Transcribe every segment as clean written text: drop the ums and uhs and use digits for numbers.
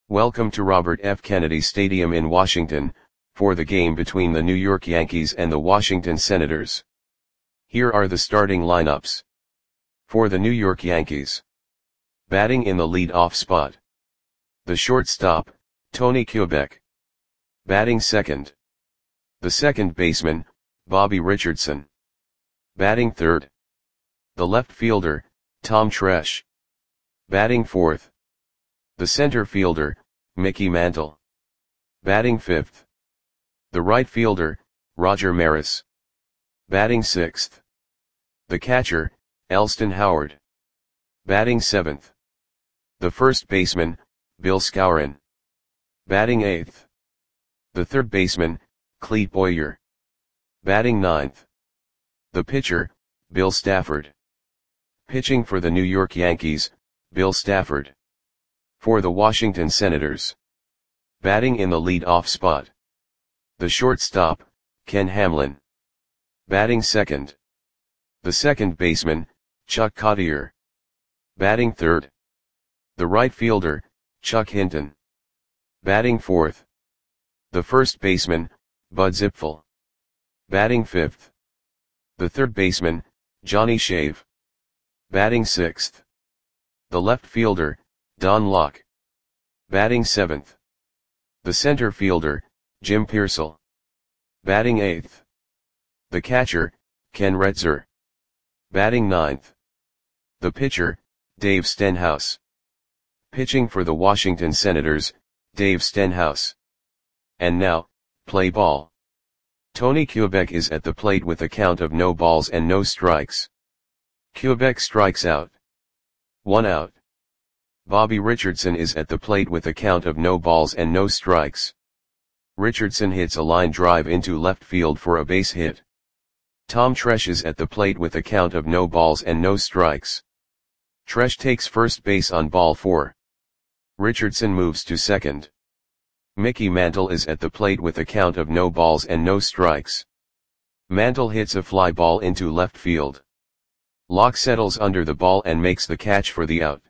Welcome to Robert F. Kennedy Stadium in Washington, for the game between the New York Yankees and the Washington Senators. Here are the starting lineups. For the New York Yankees. Batting in the lead-off spot. The shortstop, Tony Kubek. Batting second. The second baseman, Bobby Richardson. Batting third. The left fielder, Tom Tresh. Batting fourth. The center fielder, Mickey Mantle. Batting fifth. The right fielder, Roger Maris. Batting sixth. The catcher, Elston Howard. Batting seventh. The first baseman, Bill Skowron. Batting eighth. The third baseman, Clete Boyer. Batting ninth. The pitcher, Bill Stafford. Pitching for the New York Yankees, Bill Stafford. For the Washington Senators. Batting in the lead-off spot. The shortstop, Ken Hamlin. Batting second. The second baseman, Chuck Cottier. Batting third. The right fielder, Chuck Hinton. Batting fourth. The first baseman, Bud Zipfel. Batting fifth. The third baseman, Johnny Shave. Batting sixth. The left fielder, Don Locke. Batting seventh. The center fielder, Jim Piersall. Batting eighth. The catcher, Ken Retzer. Batting ninth. The pitcher, Dave Stenhouse. Pitching for the Washington Senators, Dave Stenhouse. And now, play ball. Tony Kubek is at the plate with a count of no balls and no strikes. Kubek strikes out. 1 out. Bobby Richardson is at the plate with a count of no balls and no strikes. Richardson hits a line drive into left field for a base hit. Tom Tresh is at the plate with a count of no balls and no strikes. Tresh takes first base on ball 4. Richardson moves to second. Mickey Mantle is at the plate with a count of no balls and no strikes. Mantle hits a fly ball into left field. Locke settles under the ball and makes the catch for the out.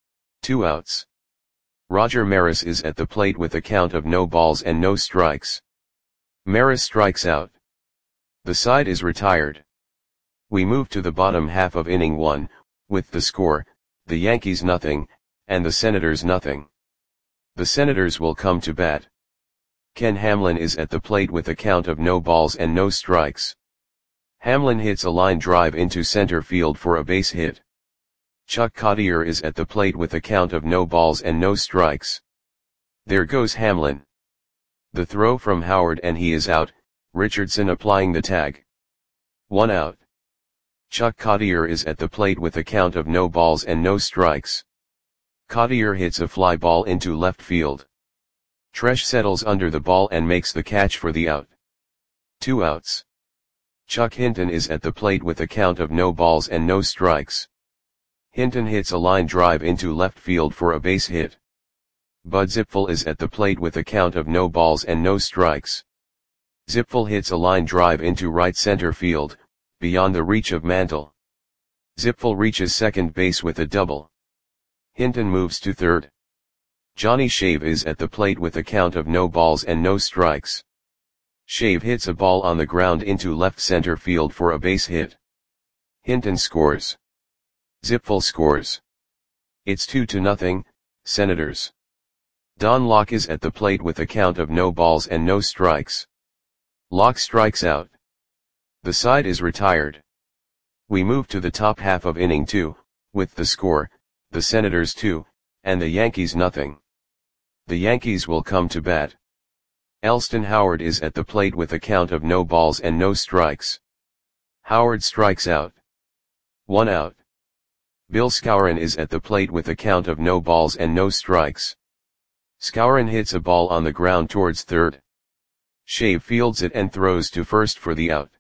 2 outs. Roger Maris is at the plate with a count of no balls and no strikes. Maris strikes out. The side is retired. We move to the bottom half of inning 1, with the score, the Yankees nothing, and the Senators nothing. The Senators will come to bat. Ken Hamlin is at the plate with a count of no balls and no strikes. Hamlin hits a line drive into center field for a base hit. Chuck Cottier is at the plate with a count of no balls and no strikes. There goes Hamlin. The throw from Howard and he is out, Richardson applying the tag. 1 out. Chuck Cottier is at the plate with a count of no balls and no strikes. Cottier hits a fly ball into left field. Tresh settles under the ball and makes the catch for the out. 2 outs. Chuck Hinton is at the plate with a count of no balls and no strikes. Hinton hits a line drive into left field for a base hit. Bud Zipfel is at the plate with a count of no balls and no strikes. Zipfel hits a line drive into right center field, beyond the reach of Mantle. Zipfel reaches second base with a double. Hinton moves to third. Johnny Shave is at the plate with a count of no balls and no strikes. Shave hits a ball on the ground into left center field for a base hit. Hinton scores. Zipfel scores. It's 2-0, Senators. Don Locke is at the plate with a count of no balls and no strikes. Locke strikes out. The side is retired. We move to the top half of inning 2, with the score, the Senators 2, and the Yankees nothing. The Yankees will come to bat. Elston Howard is at the plate with a count of no balls and no strikes. Howard strikes out. 1 out. Bill Skowron is at the plate with a count of no balls and no strikes. Skowron hits a ball on the ground towards third. Shave fields it and throws to first for the out.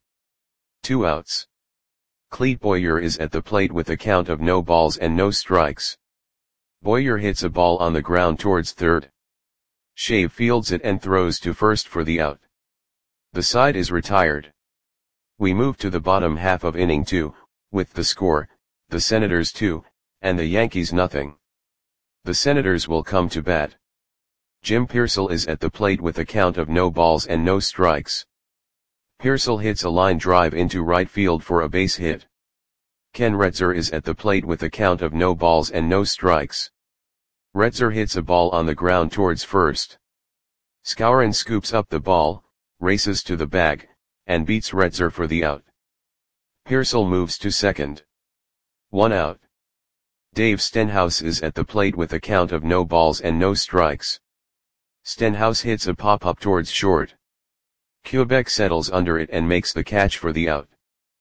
2 outs. Clete Boyer is at the plate with a count of no balls and no strikes. Boyer hits a ball on the ground towards third. Shave fields it and throws to first for the out. The side is retired. We move to the bottom half of inning 2, with the score, the Senators 2, and the Yankees nothing. The Senators will come to bat. Jim Pearsall is at the plate with a count of no balls and no strikes. Pearsall hits a line drive into right field for a base hit. Ken Retzer is at the plate with a count of no balls and no strikes. Retzer hits a ball on the ground towards first. Skowron scoops up the ball, races to the bag, and beats Retzer for the out. Pearsall moves to second. 1 out. Dave Stenhouse is at the plate with a count of no balls and no strikes. Stenhouse hits a pop-up towards short. Quebec settles under it and makes the catch for the out.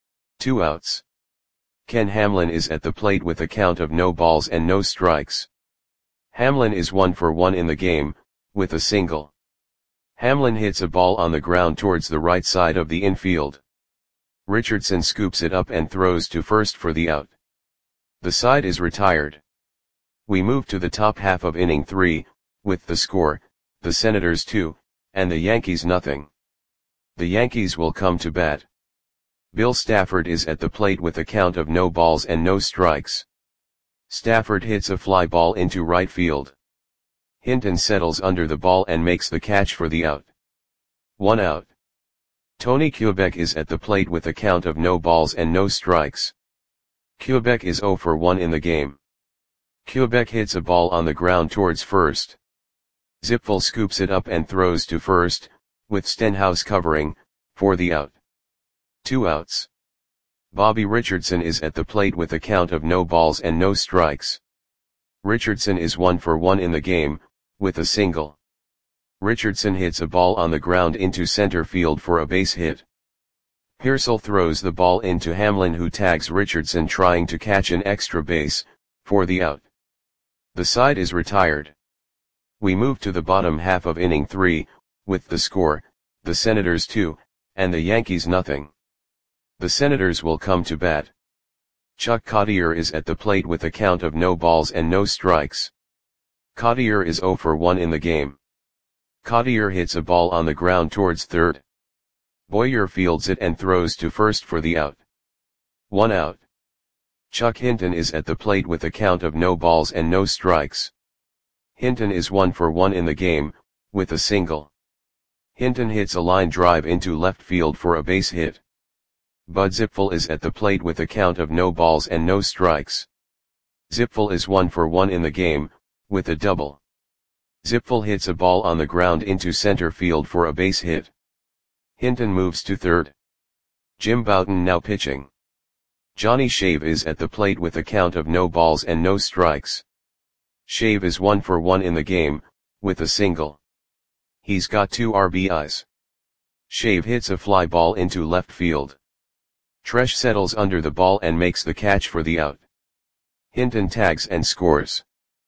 2 outs. Ken Hamlin is at the plate with a count of no balls and no strikes. Hamlin is 1 for 1 in the game, with a single. Hamlin hits a ball on the ground towards the right side of the infield. Richardson scoops it up and throws to first for the out. The side is retired. We move to the top half of inning 3, with the score, the Senators 2, and the Yankees nothing. The Yankees will come to bat. Bill Stafford is at the plate with a count of no balls and no strikes. Stafford hits a fly ball into right field. Hinton settles under the ball and makes the catch for the out. 1 out. Tony Quebec is at the plate with a count of no balls and no strikes. Quebec is 0 for 1 in the game. Quebec hits a ball on the ground towards first. Zipfel scoops it up and throws to first, with Stenhouse covering, for the out. 2 outs. Bobby Richardson is at the plate with a count of no balls and no strikes. Richardson is 1 for 1 in the game, with a single. Richardson hits a ball on the ground into center field for a base hit. Pearsall throws the ball into Hamlin, who tags Richardson trying to catch an extra base, for the out. The side is retired. We move to the bottom half of inning 3, with the score, the Senators 2, and the Yankees nothing. The Senators will come to bat. Chuck Cottier is at the plate with a count of no balls and no strikes. Cottier is 0 for 1 in the game. Cottier hits a ball on the ground towards third. Boyer fields it and throws to first for the out. 1 out. Chuck Hinton is at the plate with a count of no balls and no strikes. Hinton is 1 for 1 in the game, with a single. Hinton hits a line drive into left field for a base hit. Bud Zipfel is at the plate with a count of no balls and no strikes. Zipfel is 1 for 1 in the game, with a double. Zipfel hits a ball on the ground into center field for a base hit. Hinton moves to third. Jim Bouton now pitching. Johnny Shave is at the plate with a count of no balls and no strikes. Shave is 1 for 1 in the game, with a single. He's got 2 RBIs. Shave hits a fly ball into left field. Tresh settles under the ball and makes the catch for the out. Hinton tags and scores.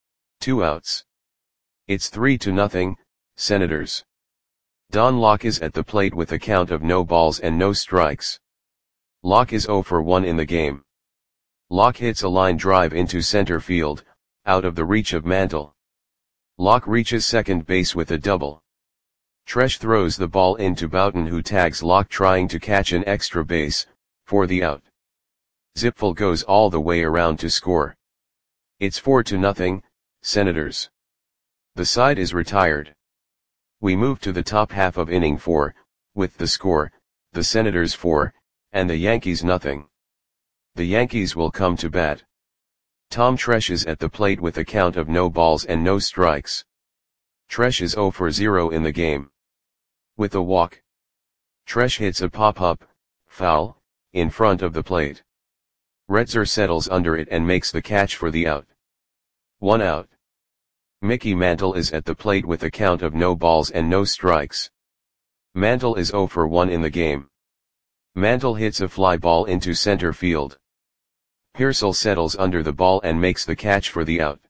2 outs. It's 3-0, Senators. Don Locke is at the plate with a count of no balls and no strikes. Locke is 0 for 1 in the game. Locke hits a line drive into center field, out of the reach of Mantle. Locke reaches second base with a double. Tresh throws the ball into Bouton, who tags Locke trying to catch an extra base, for the out. Zipfel goes all the way around to score. It's 4-0, Senators. The side is retired. We move to the top half of inning 4, with the score, the Senators 4, and the Yankees nothing. The Yankees will come to bat. Tom Tresh is at the plate with a count of no balls and no strikes. Tresh is 0 for 0 in the game. With a walk. Tresh hits a pop-up, foul, in front of the plate. Retzer settles under it and makes the catch for the out. 1 out. Mickey Mantle is at the plate with a count of no balls and no strikes. Mantle is 0 for 1 in the game. Mantle hits a fly ball into center field. Pearsall settles under the ball and makes the catch for the out.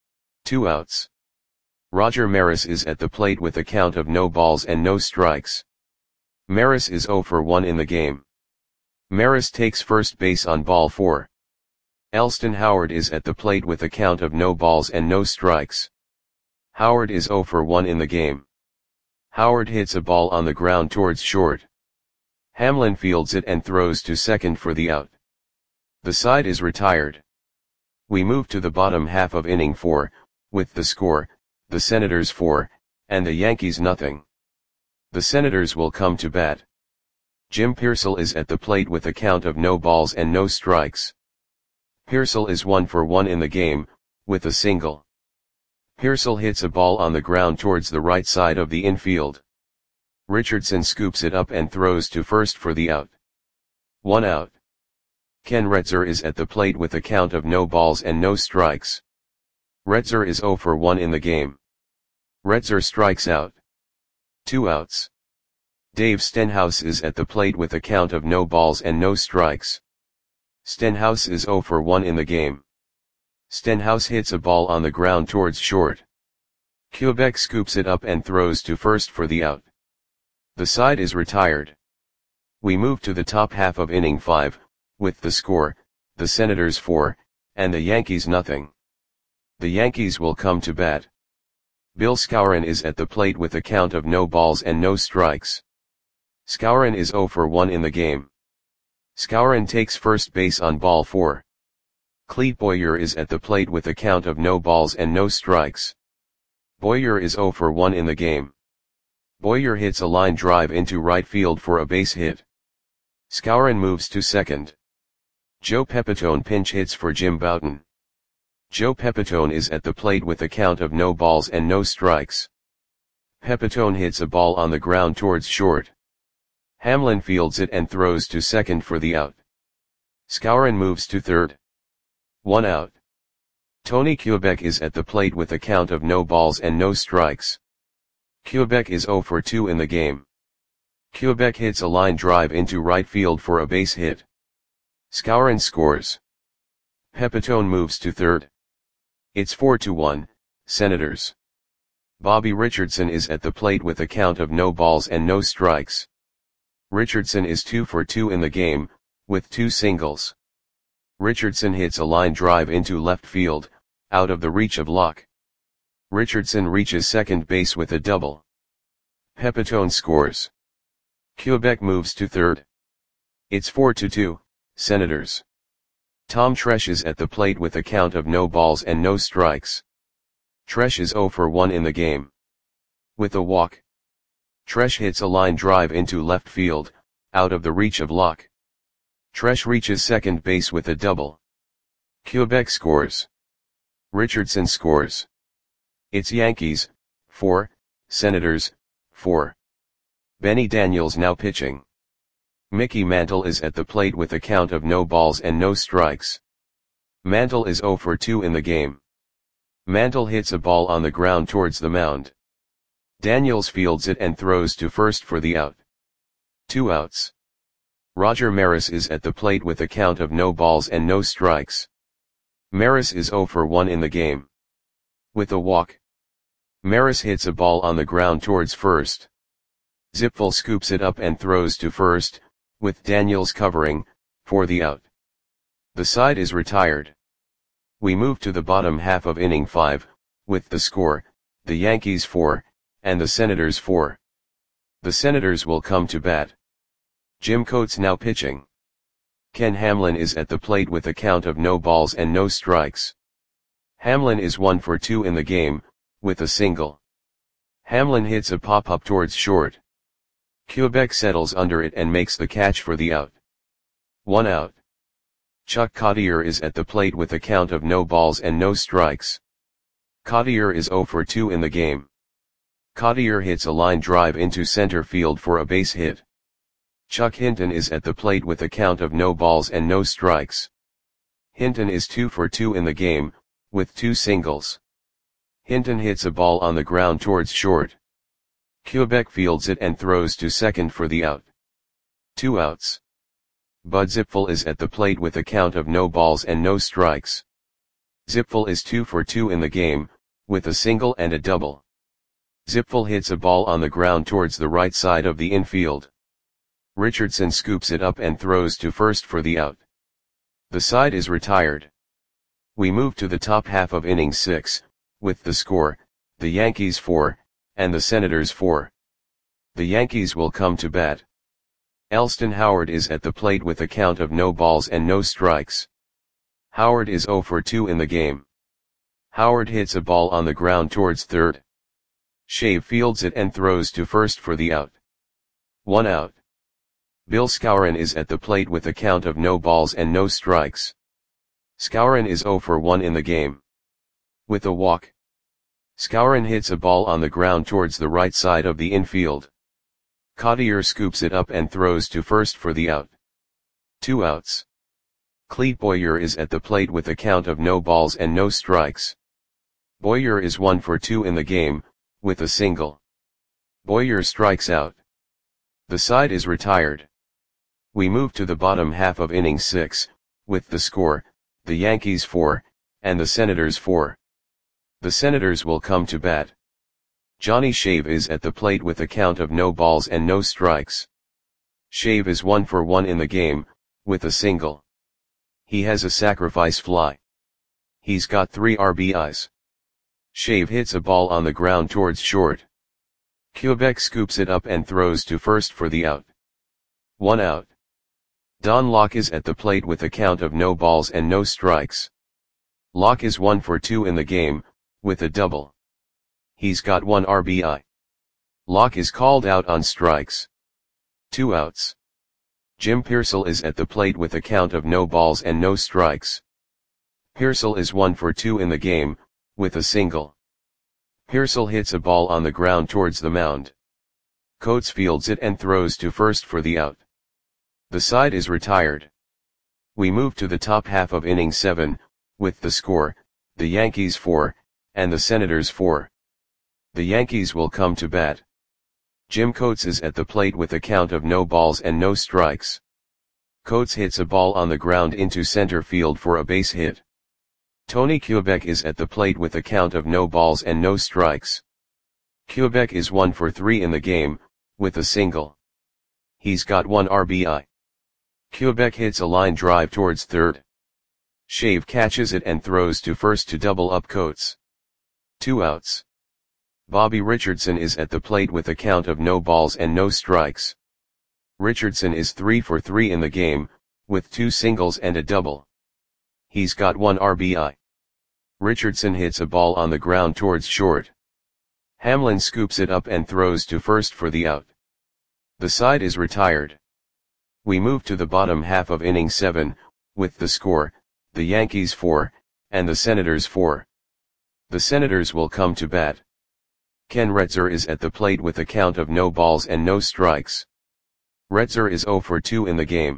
2 outs. Roger Maris is at the plate with a count of no balls and no strikes. Maris is 0 for 1 in the game. Maris takes first base on ball 4. Elston Howard is at the plate with a count of no balls and no strikes. Howard is 0 for 1 in the game. Howard hits a ball on the ground towards short. Hamlin fields it and throws to second for the out. The side is retired. We move to the bottom half of inning 4, with the score, the Senators 4, and the Yankees nothing. The Senators will come to bat. Jim Piersall is at the plate with a count of no balls and no strikes. Piersall is 1 for 1 in the game, with a single. Piersall hits a ball on the ground towards the right side of the infield. Richardson scoops it up and throws to first for the out. 1 out. Ken Retzer is at the plate with a count of no balls and no strikes. Retzer is 0 for 1 in the game. Retzer strikes out. 2 outs. Dave Stenhouse is at the plate with a count of no balls and no strikes. Stenhouse is 0 for 1 in the game. Stenhouse hits a ball on the ground towards short. Quebec scoops it up and throws to first for the out. The side is retired. We move to the top half of inning 5, with the score, the Senators 4, and the Yankees nothing. The Yankees will come to bat. Bill Skowron is at the plate with a count of no balls and no strikes. Skowron is 0 for 1 in the game. Skowron takes first base on ball 4. Clete Boyer is at the plate with a count of no balls and no strikes. Boyer is 0 for 1 in the game. Boyer hits a line drive into right field for a base hit. Skowron moves to second. Joe Pepitone pinch hits for Jim Bouton. Joe Pepitone is at the plate with a count of no balls and no strikes. Pepitone hits a ball on the ground towards short. Hamlin fields it and throws to second for the out. Skowron moves to third. 1 out. Tony Quebec is at the plate with a count of no balls and no strikes. Quebec is 0 for 2 in the game. Quebec hits a line drive into right field for a base hit. Skowron scores. Pepitone moves to third. It's 4-1, Senators. Bobby Richardson is at the plate with a count of no balls and no strikes. Richardson is 2 for 2 in the game, with 2 singles. Richardson hits a line drive into left field, out of the reach of Locke. Richardson reaches second base with a double. Pepitone scores. Quebec moves to third. It's 4-2, Senators. Tom Tresh is at the plate with a count of no balls and no strikes. Tresh is 0 for 1 in the game. With a walk. Tresh hits a line drive into left field, out of the reach of Locke. Tresh reaches second base with a double. Quebec scores. Richardson scores. It's Yankees, 4, Senators, 4. Benny Daniels now pitching. Mickey Mantle is at the plate with a count of no balls and no strikes. Mantle is 0 for 2 in the game. Mantle hits a ball on the ground towards the mound. Daniels fields it and throws to first for the out. 2 outs. Roger Maris is at the plate with a count of no balls and no strikes. Maris is 0 for 1 in the game. With a walk. Maris hits a ball on the ground towards first. Zipfel scoops it up and throws to first, with Daniels covering, for the out. The side is retired. We move to the bottom half of inning 5, with the score, the Yankees 4, and the Senators 4. The Senators will come to bat. Jim Coates now pitching. Ken Hamlin is at the plate with a count of no balls and no strikes. Hamlin is 1 for 2 in the game, with a single. Hamlin hits a pop-up towards short. Quebec settles under it and makes the catch for the out. 1 out. Chuck Cottier is at the plate with a count of no balls and no strikes. Cottier is 0 for 2 in the game. Cottier hits a line drive into center field for a base hit. Chuck Hinton is at the plate with a count of no balls and no strikes. Hinton is 2 for 2 in the game, with 2 singles. Hinton hits a ball on the ground towards short. Quebec fields it and throws to second for the out. 2 outs. Bud Zipfel is at the plate with a count of no balls and no strikes. Zipfel is 2 for 2 in the game, with a single and a double. Zipfel hits a ball on the ground towards the right side of the infield. Richardson scoops it up and throws to first for the out. The side is retired. We move to the top half of inning 6, with the score, the Yankees 4, and the Senators 4. The Yankees will come to bat. Elston Howard is at the plate with a count of no balls and no strikes. Howard is 0 for 2 in the game. Howard hits a ball on the ground towards third. Shave fields it and throws to first for the out. 1 out. Bill Skowron is at the plate with a count of no balls and no strikes. Skowron is 0 for 1 in the game. With a walk. Skowron hits a ball on the ground towards the right side of the infield. Cottier scoops it up and throws to first for the out. 2 outs. Clete Boyer is at the plate with a count of no balls and no strikes. Boyer is 1 for 2 in the game, with a single. Boyer strikes out. The side is retired. We move to the bottom half of inning 6, with the score, the Yankees 4, and the Senators 4. The Senators will come to bat. Johnny Shave is at the plate with a count of no balls and no strikes. Shave is 1 for 1 in the game, with a single. He has a sacrifice fly. He's got 3 RBIs. Shave hits a ball on the ground towards short. Quebec scoops it up and throws to first for the out. 1 out. Don Locke is at the plate with a count of no balls and no strikes. Locke is 1 for 2 in the game, with a double. He's got 1 RBI. Locke is called out on strikes. 2 outs. Jim Piersall is at the plate with a count of no balls and no strikes. Piersall is 1 for 2 in the game, with a single. Piersall hits a ball on the ground towards the mound. Coates fields it and throws to first for the out. The side is retired. We move to the top half of inning 7, with the score, the Yankees 4, and the Senators 4. The Yankees will come to bat. Jim Coates is at the plate with a count of no balls and no strikes. Coates hits a ball on the ground into center field for a base hit. Tony Quebec is at the plate with a count of no balls and no strikes. Quebec is 1 for 3 in the game, with a single. He's got 1 RBI. Quebec hits a line drive towards third. Shave catches it and throws to first to double up Coates. 2 outs. Bobby Richardson is at the plate with a count of no balls and no strikes. Richardson is 3 for 3 in the game, with 2 singles and a double. He's got 1 RBI. Richardson hits a ball on the ground towards short. Hamlin scoops it up and throws to first for the out. The side is retired. We move to the bottom half of inning 7, with the score, the Yankees 4, and the Senators 4. The Senators will come to bat. Ken Retzer is at the plate with a count of no balls and no strikes. Retzer is 0 for 2 in the game.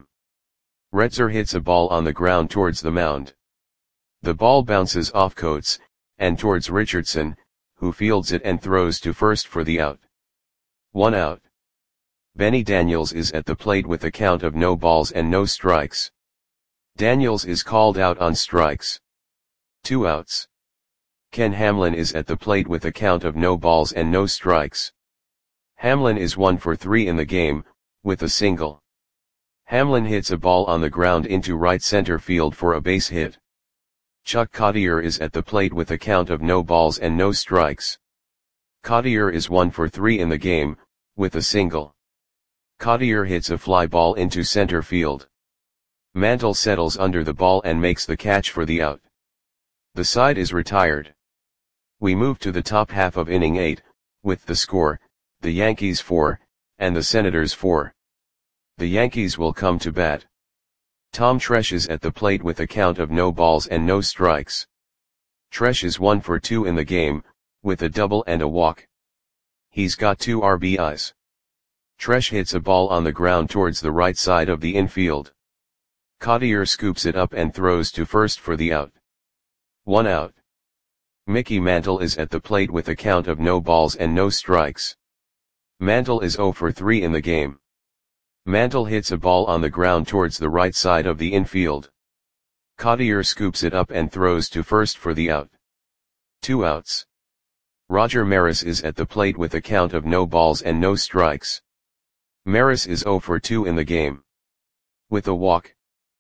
Retzer hits a ball on the ground towards the mound. The ball bounces off Coates, and towards Richardson, who fields it and throws to first for the out. 1 out. Benny Daniels is at the plate with a count of no balls and no strikes. Daniels is called out on strikes. 2 outs. Ken Hamlin is at the plate with a count of no balls and no strikes. Hamlin is 1 for 3 in the game, with a single. Hamlin hits a ball on the ground into right center field for a base hit. Chuck Cottier is at the plate with a count of no balls and no strikes. Cottier is 1 for 3 in the game, with a single. Cottier hits a fly ball into center field. Mantle settles under the ball and makes the catch for the out. The side is retired. We move to the top half of inning 8, with the score, the Yankees 4, and the Senators 4. The Yankees will come to bat. Tom Tresh is at the plate with a count of no balls and no strikes. Tresh is 1 for 2 in the game, with a double and a walk. He's got 2 RBIs. Tresh hits a ball on the ground towards the right side of the infield. Cottier scoops it up and throws to first for the out. 1 out. Mickey Mantle is at the plate with a count of no balls and no strikes. Mantle is 0 for 3 in the game. Mantle hits a ball on the ground towards the right side of the infield. Cottier scoops it up and throws to first for the out. 2 outs. Roger Maris is at the plate with a count of no balls and no strikes. Maris is 0 for 2 in the game. With a walk.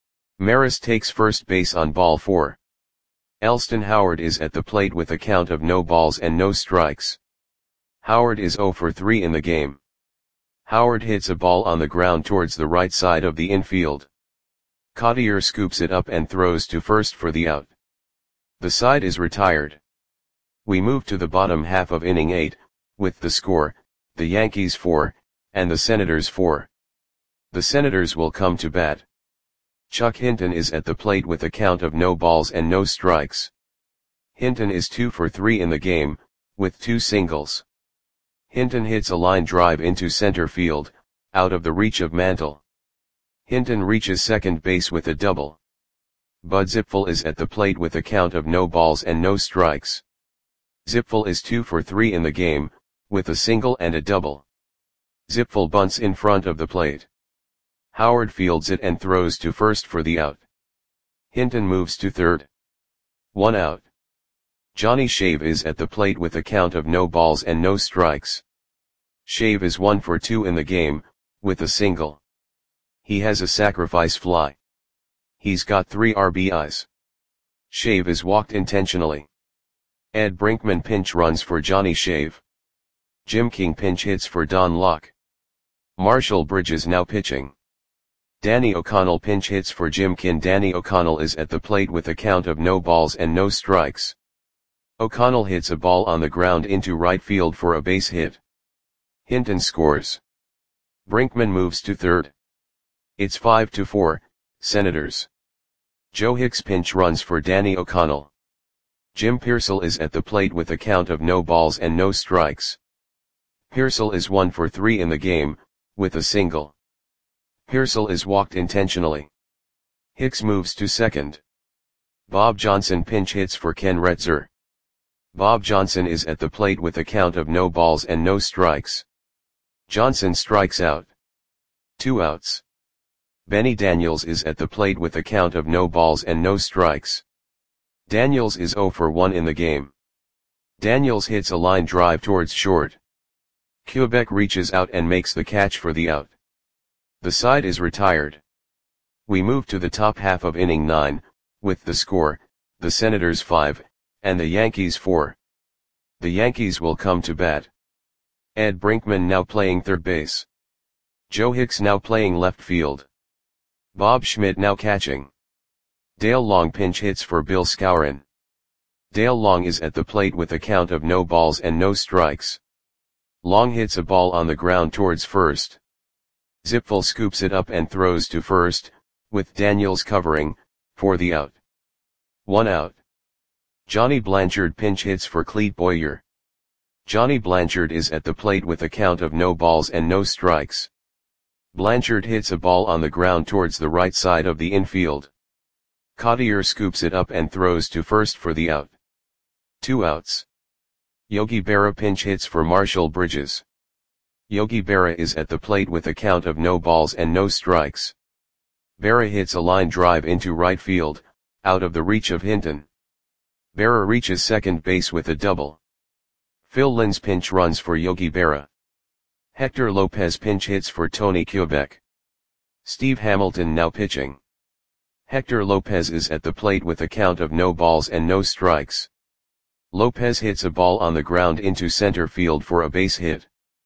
Maris takes first base on ball 4. Elston Howard is at the plate with a count of no balls and no strikes. Howard is 0 for 3 in the game. Howard hits a ball on the ground towards the right side of the infield. Cottier scoops it up and throws to first for the out. The side is retired. We move to the bottom half of inning 8, with the score, the Yankees 4, and the Senators 4. The Senators will come to bat. Chuck Hinton is at the plate with a count of no balls and no strikes. Hinton is 2 for 3 in the game, with 2 singles. Hinton hits a line drive into center field, out of the reach of Mantle. Hinton reaches second base with a double. Bud Zipfel is at the plate with a count of no balls and no strikes. Zipfel is 2 for 3 in the game, with a single and a double. Zipfel bunts in front of the plate. Howard fields it and throws to first for the out. Hinton moves to third. 1 out. Johnny Shave is at the plate with a count of no balls and no strikes. Shave is 1 for 2 in the game, with a single. He has a sacrifice fly. He's got 3 RBIs. Shave is walked intentionally. Ed Brinkman pinch runs for Johnny Shave. Jim King pinch hits for Don Locke. Marshall Bridges now pitching. Danny O'Connell pinch hits for Jim King. Danny O'Connell is at the plate with a count of no balls and no strikes. O'Connell hits a ball on the ground into right field for a base hit. Hinton scores. Brinkman moves to third. It's 5-4, Senators. Joe Hicks pinch runs for Danny O'Connell. Jim Piersall is at the plate with a count of no balls and no strikes. Piersall is 1 for 3 in the game, with a single. Piersall is walked intentionally. Hicks moves to second. Bob Johnson pinch hits for Ken Retzer. Bob Johnson is at the plate with a count of no balls and no strikes. Johnson strikes out. 2 outs. Benny Daniels is at the plate with a count of no balls and no strikes. Daniels is 0 for 1 in the game. Daniels hits a line drive towards short. Quebec reaches out and makes the catch for the out. The side is retired. We move to the top half of inning 9, with the score, the Senators 5, and the Yankees 4. The Yankees will come to bat. Ed Brinkman now playing third base. Joe Hicks now playing left field. Bob Schmidt now catching. Dale Long pinch hits for Bill Skowron. Dale Long is at the plate with a count of no balls and no strikes. Long hits a ball on the ground towards first. Zipfel scoops it up and throws to first, with Daniels covering, for the out. 1 out. Johnny Blanchard pinch hits for Clete Boyer. Johnny Blanchard is at the plate with a count of no balls and no strikes. Blanchard hits a ball on the ground towards the right side of the infield. Cottier scoops it up and throws to first for the out. 2 outs. Yogi Berra pinch hits for Marshall Bridges. Yogi Berra is at the plate with a count of no balls and no strikes. Berra hits a line drive into right field, out of the reach of Hinton. Berra reaches second base with a double. Phil Linz pinch runs for Yogi Berra. Hector Lopez pinch hits for Tony Quebec. Steve Hamilton now pitching. Hector Lopez is at the plate with a count of no balls and no strikes. Lopez hits a ball on the ground into center field for a base hit.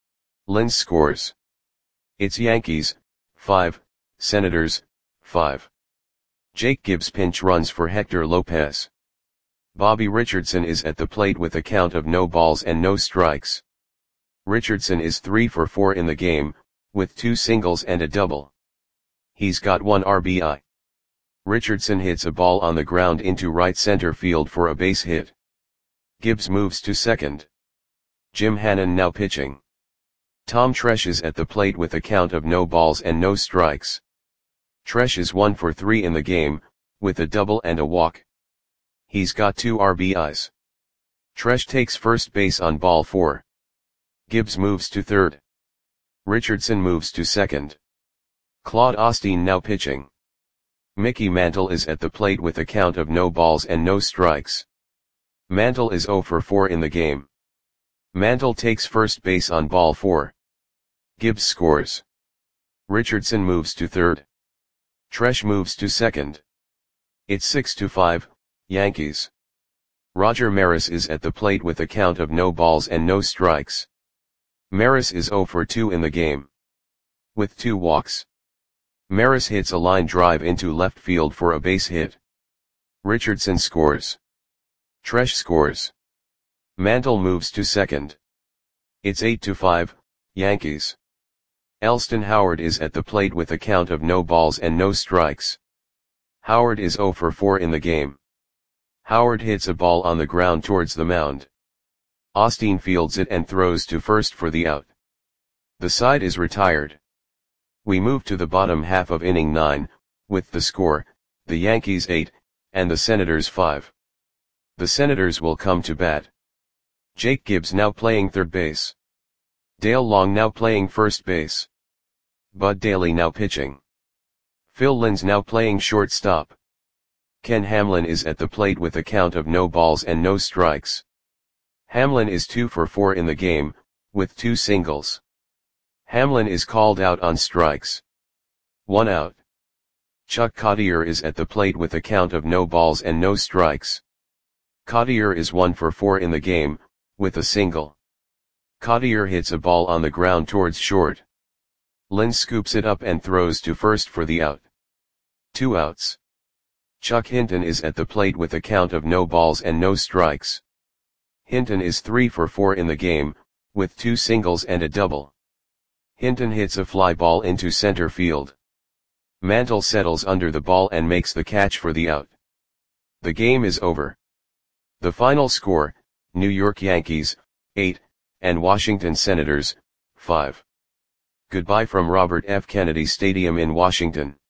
Linz scores. It's Yankees, 5, Senators, 5. Jake Gibbs pinch runs for Hector Lopez. Bobby Richardson is at the plate with a count of no balls and no strikes. Richardson is 3 for 4 in the game, with 2 singles and a double. He's got 1 RBI. Richardson hits a ball on the ground into right center field for a base hit. Gibbs moves to second. Jim Hannon now pitching. Tom Tresh is at the plate with a count of no balls and no strikes. Tresh is 1 for 3 in the game, with a double and a walk. He's got 2 RBIs. Tresh takes first base on ball 4. Gibbs moves to third. Richardson moves to second. Claude Osteen now pitching. Mickey Mantle is at the plate with a count of no balls and no strikes. Mantle is 0 for 4 in the game. Mantle takes first base on ball 4. Gibbs scores. Richardson moves to third. Tresh moves to second. It's 6-5, Yankees. Roger Maris is at the plate with a count of no balls and no strikes. Maris is 0 for 2 in the game. With 2 walks. Maris hits a line drive into left field for a base hit. Richardson scores. Tresh scores. Mantle moves to second. It's 8-5, Yankees. Elston Howard is at the plate with a count of no balls and no strikes. Howard is 0 for 4 in the game. Howard hits a ball on the ground towards the mound. Osteen fields it and throws to first for the out. The side is retired. We move to the bottom half of inning 9, with the score, the Yankees 8, and the Senators 5. The Senators will come to bat. Jake Gibbs now playing third base. Dale Long now playing first base. Bud Daly now pitching. Phil Linz now playing shortstop. Ken Hamlin is at the plate with a count of no balls and no strikes. Hamlin is 2 for 4 in the game, with 2 singles. Hamlin is called out on strikes. 1 out. Chuck Cottier is at the plate with a count of no balls and no strikes. Cottier is 1 for 4 in the game, with a single. Cottier hits a ball on the ground towards short. Linz scoops it up and throws to first for the out. 2 outs. Chuck Hinton is at the plate with a count of no balls and no strikes. Hinton is 3 for 4 in the game, with 2 singles and a double. Hinton hits a fly ball into center field. Mantle settles under the ball and makes the catch for the out. The game is over. The final score, New York Yankees, 8, and Washington Senators, 5. Goodbye from Robert F. Kennedy Stadium in Washington.